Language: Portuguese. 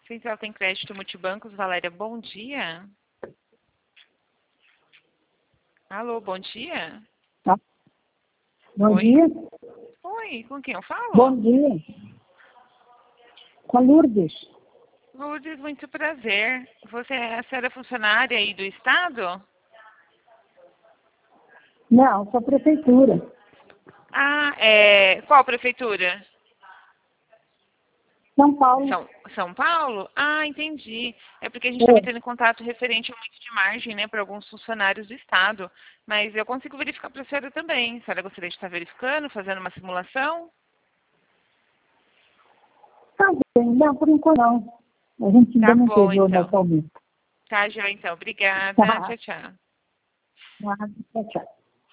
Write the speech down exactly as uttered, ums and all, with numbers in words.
Central tem crédito multibancos. Valéria, bom dia. Alô, bom dia. Tá. Bom Oi? dia. Oi, com quem eu falo? Bom dia. Com a Lourdes. Lourdes, muito prazer. Você é a senhora funcionária aí do Estado? Não, sou prefeitura. Ah, é... Qual prefeitura? São Paulo. São, São Paulo? Ah, entendi. É porque a gente está É. entrando em contato referente ao aumento de margem, né, para alguns funcionários do Estado. Mas eu consigo verificar para a senhora também. A senhora gostaria de estar verificando, fazendo uma simulação? Tá bem. Não, por enquanto não. A gente ainda Tá não bom, teve o então. nosso aumento. Tá, Joia, então. Obrigada. Tá. Tchau, tchau. Tchau, tchau.